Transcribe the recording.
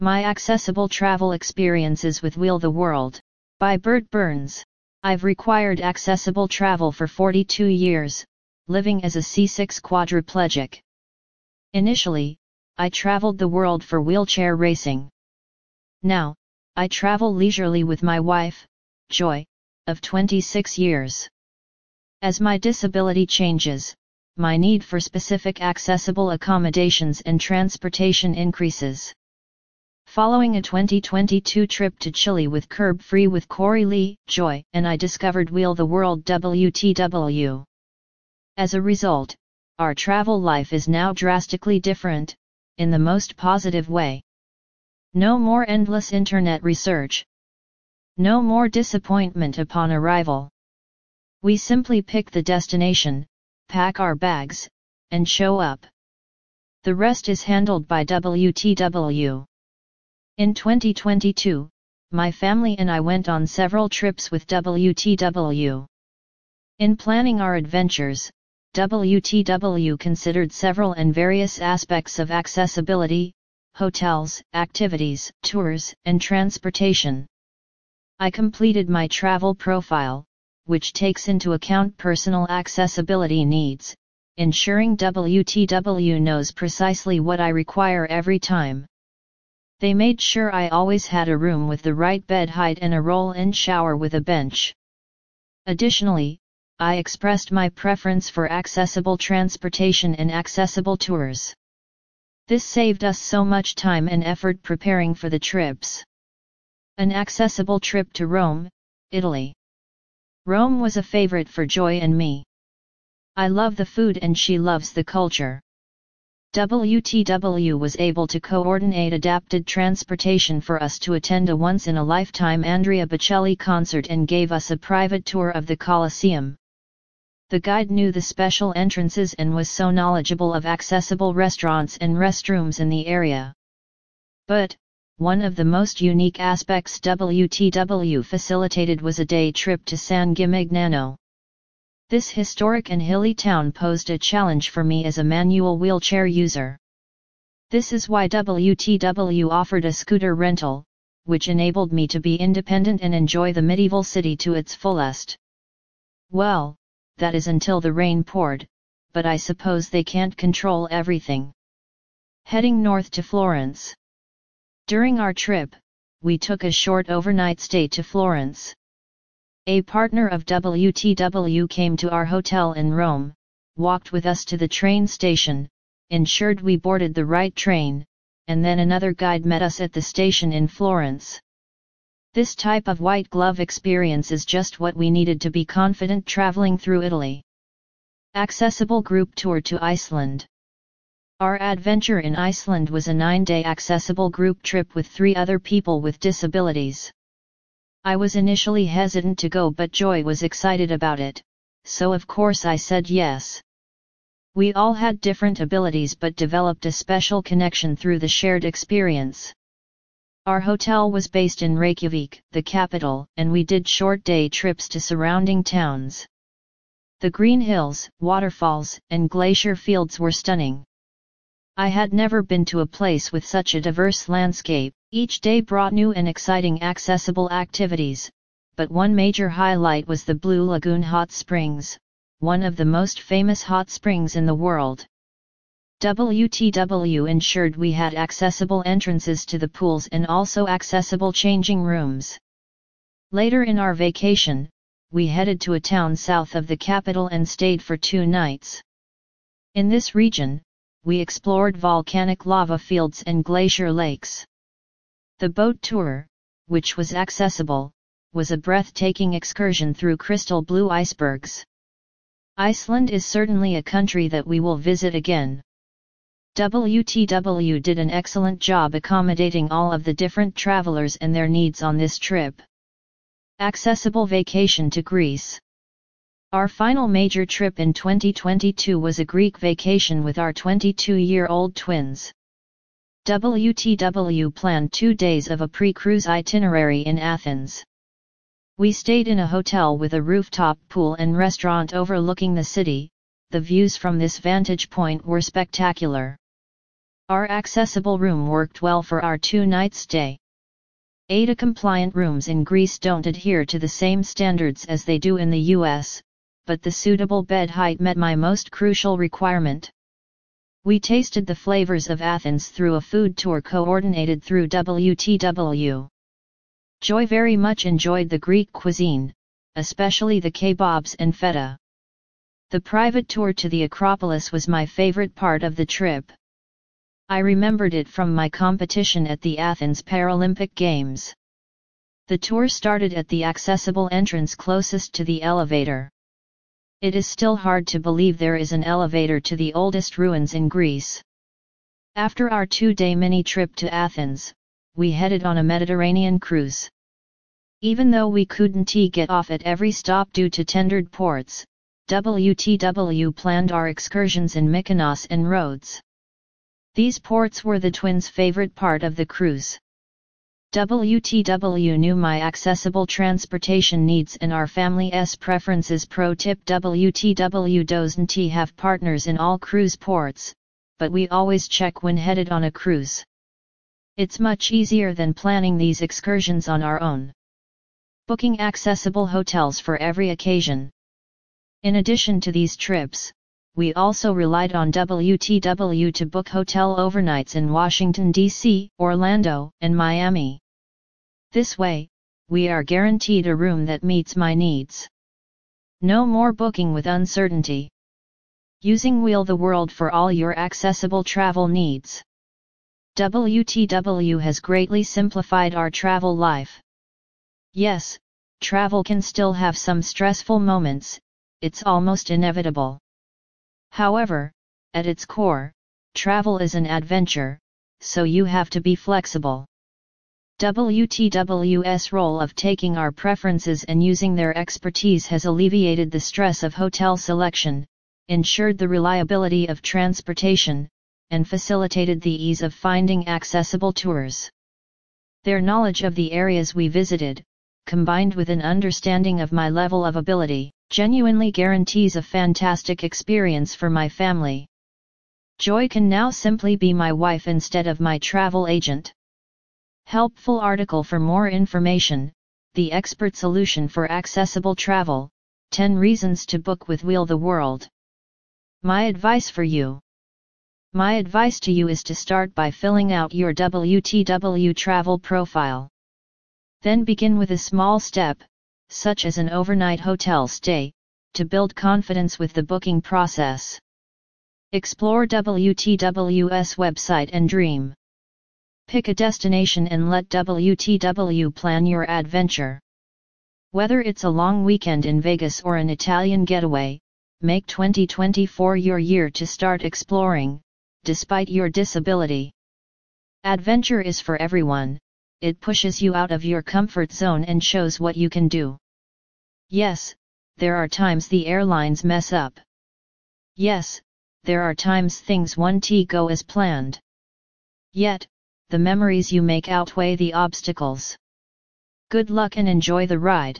My Accessible Travel Experiences with Wheel the World, by Bert Burns. I've required accessible travel for 42 years, living as a C6 quadriplegic. Initially, I traveled the world for wheelchair racing. Now, I travel leisurely with my wife, Joy, of 26 years. As my disability changes, my need for specific accessible accommodations and transportation increases. Following a 2022 trip to Chile with Curb Free with Corey Lee, Joy, and I discovered Wheel the World WTW. As a result, our travel life is now drastically different, in the most positive way. No more endless internet research. No more disappointment upon arrival. We simply pick the destination, pack our bags, and show up. The rest is handled by WTW. In 2022, my family and I went on several trips with WTW. In planning our adventures, WTW considered several and various aspects of accessibility, hotels, activities, tours, and transportation. I completed my travel profile, which takes into account personal accessibility needs, ensuring WTW knows precisely what I require every time. They made sure I always had a room with the right bed height and a roll-in shower with a bench. Additionally, I expressed my preference for accessible transportation and accessible tours. This saved us so much time and effort preparing for the trips. An accessible trip to Rome, Italy. Rome was a favorite for Joy and me. I love the food and she loves the culture. WTW was able to coordinate adapted transportation for us to attend a once-in-a-lifetime Andrea Bocelli concert and gave us a private tour of the Colosseum. The guide knew the special entrances and was so knowledgeable of accessible restaurants and restrooms in the area. But, one of the most unique aspects WTW facilitated was a day trip to San Gimignano. This historic and hilly town posed a challenge for me as a manual wheelchair user. This is why WTW offered a scooter rental, which enabled me to be independent and enjoy the medieval city to its fullest. Well, that is until the rain poured, but I suppose they can't control everything. Heading north to Florence. During our trip, we took a short overnight stay to Florence. A partner of WTW came to our hotel in Rome, walked with us to the train station, ensured we boarded the right train, and then another guide met us at the station in Florence. This type of white glove experience is just what we needed to be confident traveling through Italy. Accessible group tour to Iceland. Our adventure in Iceland was a 9-day accessible group trip with 3 other people with disabilities. I was initially hesitant to go, but Joy was excited about it, so of course I said yes. We all had different abilities but developed a special connection through the shared experience. Our hotel was based in Reykjavik, the capital, and we did short day trips to surrounding towns. The green hills, waterfalls, and glacier fields were stunning. I had never been to a place with such a diverse landscape. Each day brought new and exciting accessible activities, but one major highlight was the Blue Lagoon Hot Springs, one of the most famous hot springs in the world. WTW ensured we had accessible entrances to the pools and also accessible changing rooms. Later in our vacation, we headed to a town south of the capital and stayed for 2 nights. In this region, we explored volcanic lava fields and glacier lakes. The boat tour, which was accessible, was a breathtaking excursion through crystal blue icebergs. Iceland is certainly a country that we will visit again. WTW did an excellent job accommodating all of the different travelers and their needs on this trip. Accessible vacation to Greece. Our final major trip in 2022 was a Greek vacation with our 22-year-old twins. WTW planned 2 days of a pre-cruise itinerary in Athens. We stayed in a hotel with a rooftop pool and restaurant overlooking the city. The views from this vantage point were spectacular. Our accessible room worked well for our 2-night stay. AIDA-compliant rooms in Greece don't adhere to the same standards as they do in the US, but the suitable bed height met my most crucial requirement. We tasted the flavors of Athens through a food tour coordinated through WTW. Joy very much enjoyed the Greek cuisine, especially the kebabs and feta. The private tour to the Acropolis was my favorite part of the trip. I remembered it from my competition at the Athens Paralympic Games. The tour started at the accessible entrance closest to the elevator. It is still hard to believe there is an elevator to the oldest ruins in Greece. After our 2-day mini-trip to Athens, we headed on a Mediterranean cruise. Even though we couldn't get off at every stop due to tendered ports, WTW planned our excursions in Mykonos and Rhodes. These ports were the twins' favorite part of the cruise. WTW knew my accessible transportation needs and our family's preferences. Pro tip: WTW doesn't have partners in all cruise ports, but we always check when headed on a cruise. It's much easier than planning these excursions on our own. Booking accessible hotels for every occasion. In addition to these trips, we also relied on WTW to book hotel overnights in Washington, D.C., Orlando, and Miami. This way, we are guaranteed a room that meets my needs. No more booking with uncertainty. Using Wheel the World for all your accessible travel needs. WTW has greatly simplified our travel life. Yes, travel can still have some stressful moments, it's almost inevitable. However, at its core, travel is an adventure, so you have to be flexible. WTW's role of taking our preferences and using their expertise has alleviated the stress of hotel selection, ensured the reliability of transportation, and facilitated the ease of finding accessible tours. Their knowledge of the areas we visited, combined with an understanding of my level of ability, genuinely guarantees a fantastic experience for my family. Joy can now simply be my wife instead of my travel agent. Helpful article: for more information, the expert solution for accessible travel, 10 reasons to book with Wheel the World. My advice for you. My advice to you is to start by filling out your WTW travel profile. Then begin with a small step, such as an overnight hotel stay, to build confidence with the booking process. Explore WTW's website and dream. Pick a destination and let WTW plan your adventure. Whether it's a long weekend in Vegas or an Italian getaway, make 2024 your year to start exploring, despite your disability. Adventure is for everyone. It pushes you out of your comfort zone and shows what you can do. Yes, there are times the airlines mess up. Yes, there are times things won't go as planned. Yet, the memories you make outweigh the obstacles. Good luck and enjoy the ride.